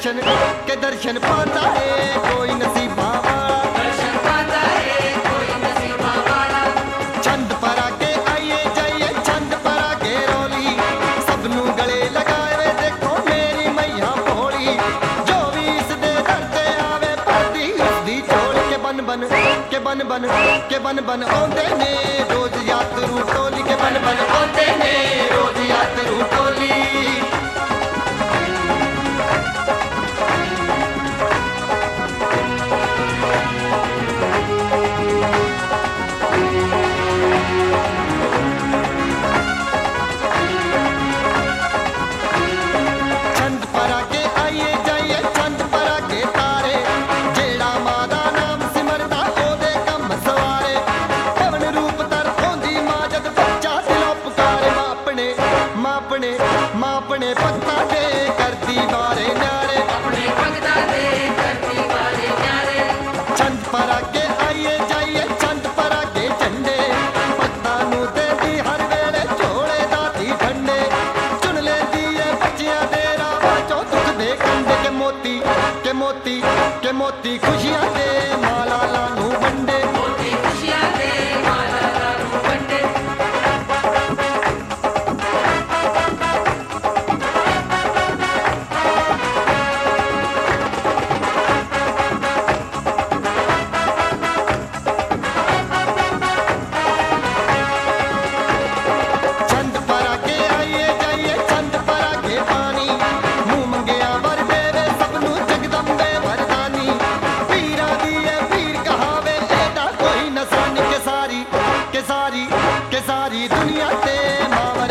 दर्शन पाता है कोई नसीबा वाला, दर्शन पाता है कोई नसीबा वाला। चंद पर आके आइए जाइए चंद पर आके रोली, सबनू गले लगाए देखो मेरी मैया भोली। जो भी इस दे दर ते आवे पड़ती उसदी झोली के बन बन के बन बन के बन बन आउंदे ने रोज यात्रू टोली के बन बन आउंदे ने रोज यात्रू टोली। अपने भगतां दे करदी वारे न्यारे, अपने भगतां दे करदी वारे न्यारे। चंद पर आगे आइए जाइए चंद पर आगे झंडे, भगतां नू देंदी हर वेले झोले दाती ठंडे। चुन लेंदी है बच्चियां दे रावां चों दुख दे कंडे, के मोती के मोती के मोती खुशियां दे माला लानू वंडे, मोती खुशियां दे माला लानू वंडे। के सारी दुनिया ते मावा